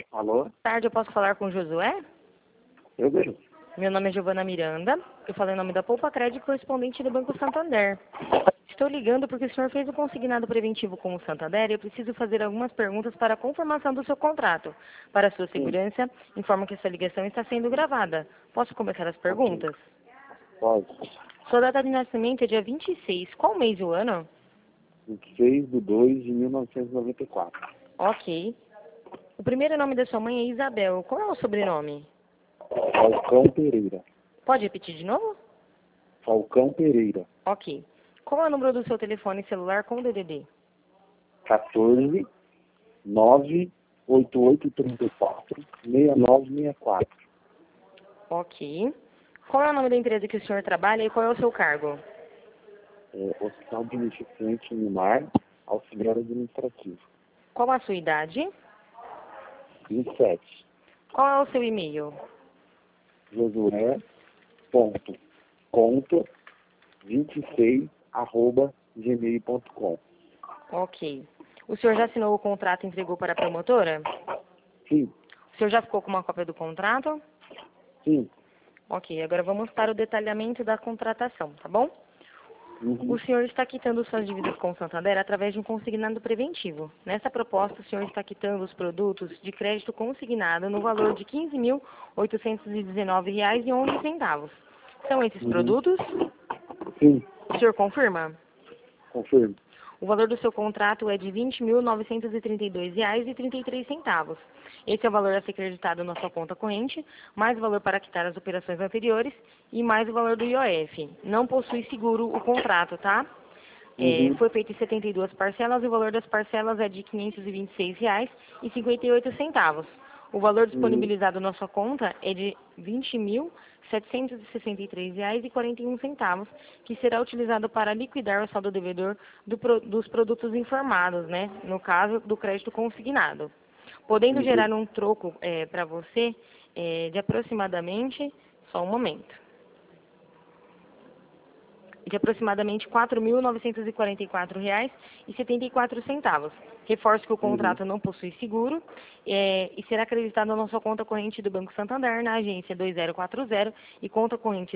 Alô? Boa tarde, eu posso falar com o Josué? Eu mesmo. Meu nome é Giovana Miranda. Eu falo em nome da Poupa Crédito, correspondente do Banco Santander. Estou ligando porque o senhor fez um consignado preventivo com o Santander e eu preciso fazer algumas perguntas para a confirmação do seu contrato. Para a sua Sim. segurança, informo que essa ligação está sendo gravada. Posso começar as perguntas? Pode. Sua data de nascimento é dia 26. Qual mês e o ano? 26/2/1994. Ok. O primeiro nome da sua mãe é Isabel. Qual é o sobrenome? Falcão Pereira. Pode repetir de novo? Falcão Pereira. Ok. Qual é o número do seu telefone celular com DDD? 14 98834 6964. Ok. Qual é o nome da empresa que o senhor trabalha e qual é o seu cargo? Hospital Beneficente Unimar, auxiliar administrativo. Qual a sua idade? 27. Qual é o seu e-mail? josué.conto26@gmail.com. Ok. O senhor já assinou o contrato e entregou para a promotora? Sim, O senhor já ficou com uma cópia do contrato? sim. Ok, agora vamos para o detalhamento da contratação, tá bom? Uhum. O senhor está quitando suas dívidas com o Santander através de um consignado preventivo. Nessa proposta, o senhor está quitando os produtos de crédito consignado no valor de R$ 15.819,11. São esses produtos? Sim, O senhor confirma? confirmo. O valor do seu contrato é de R$ 20.932,33. Esse é o valor a ser creditado na sua conta corrente, mais o valor para quitar as operações anteriores e mais o valor do IOF. Não possui seguro o contrato, tá? Foi feito em 72 parcelas e o valor das parcelas é de R$ 526,58. O valor disponibilizado na sua conta é de R$ 20.763,41, que será utilizado para liquidar o saldo devedor dos produtos informados, né? No caso do crédito consignado. Podendo gerar um troco para você de aproximadamente, só um momento, de aproximadamente R$ 4.944,74. Reforço que o contrato não possui seguro e será acreditado na sua conta corrente do Banco Santander, na agência 2040 e conta corrente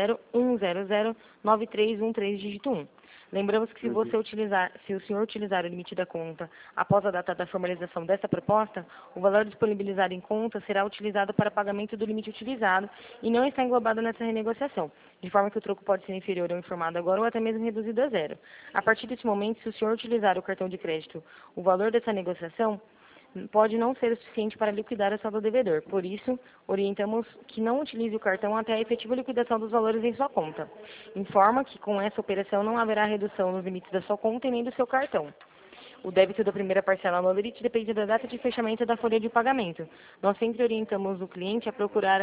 0010093113 dígito 1. Lembramos que se o senhor utilizar o limite da conta após a data da formalização dessa proposta, o valor disponibilizado em conta será utilizado para pagamento do limite utilizado e não está englobado nessa renegociação, de forma que o troco pode ser inferior ao informado agora ou até mesmo reduzido a zero. A partir desse momento, se o senhor utilizar o cartão de crédito, o valor dessa negociação pode não ser o suficiente para liquidar o saldo devedor. Por isso, orientamos que não utilize o cartão até a efetiva liquidação dos valores em sua conta. Informa que com essa operação não haverá redução nos limites da sua conta e nem do seu cartão. O débito da primeira parcela no limite depende da data de fechamento da folha de pagamento. Nós sempre orientamos o cliente a procurar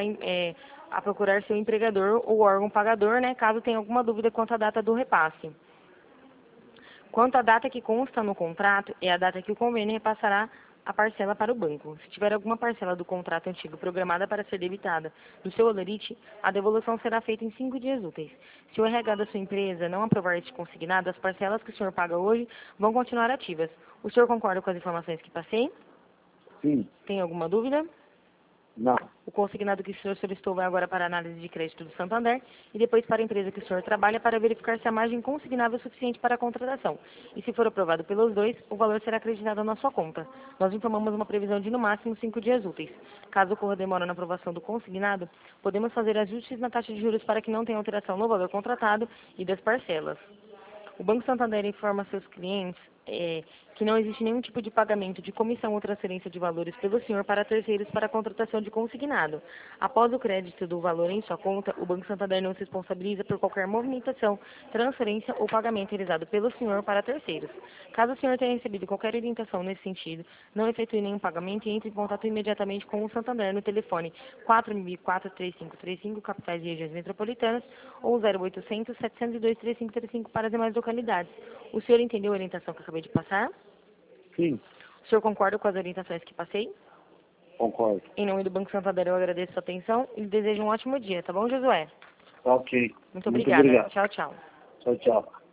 seu empregador ou órgão pagador, né, caso tenha alguma dúvida quanto à data do repasse. Quanto à data que consta no contrato, é a data que o convênio repassará a parcela para o banco. Se tiver alguma parcela do contrato antigo programada para ser debitada do seu holerite, a devolução será feita em 5 dias úteis. Se o RH da sua empresa não aprovar este consignado, as parcelas que o senhor paga hoje vão continuar ativas. O senhor concorda com as informações que passei? Sim. Tem alguma dúvida? Não. O consignado que o senhor solicitou vai agora para a análise de crédito do Santander e depois para a empresa que o senhor trabalha para verificar se a margem consignável é suficiente para a contratação. E se for aprovado pelos dois, o valor será acreditado na sua conta. Nós informamos uma previsão de no máximo 5 dias úteis. Caso ocorra demora na aprovação do consignado, podemos fazer ajustes na taxa de juros para que não tenha alteração no valor contratado e das parcelas. O Banco Santander informa seus clientes que não existe nenhum tipo de pagamento de comissão ou transferência de valores pelo senhor para terceiros para a contratação de consignado. Após o crédito do valor em sua conta, o Banco Santander não se responsabiliza por qualquer movimentação, transferência ou pagamento realizado pelo senhor para terceiros. Caso o senhor tenha recebido qualquer orientação nesse sentido, não efetue nenhum pagamento e entre em contato imediatamente com o Santander no telefone 4004-3535, capitais e regiões metropolitanas, ou 0800 702 3535 para as demais localidades. O senhor entendeu a orientação que eu acabei de passar? Sim, O senhor concorda com as orientações que passei? concordo. Em nome do Banco Santander, eu agradeço a sua atenção e lhe desejo um ótimo dia, tá bom, Josué? Ok. Muito Muito obrigada. obrigado. Tchau, tchau. Tchau, tchau.